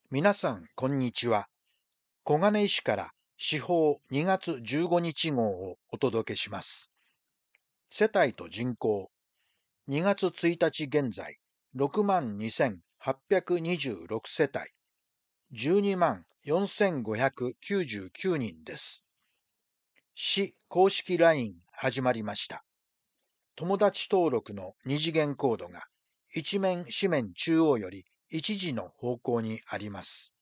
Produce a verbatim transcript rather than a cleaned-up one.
皆さん、こんにちは。小金井市から司法にがつじゅうごにち号をお届けします。世帯と人口、にがつついたち現在、ろくまんにせんはっぴゃくにじゅうろく世帯、じゅうにまんよんせんごひゃくきゅうじゅうきゅうにんです。市公式 ライン 始まりました。友達登録の二次元コードが一面紙面中央より一時の方向にあります。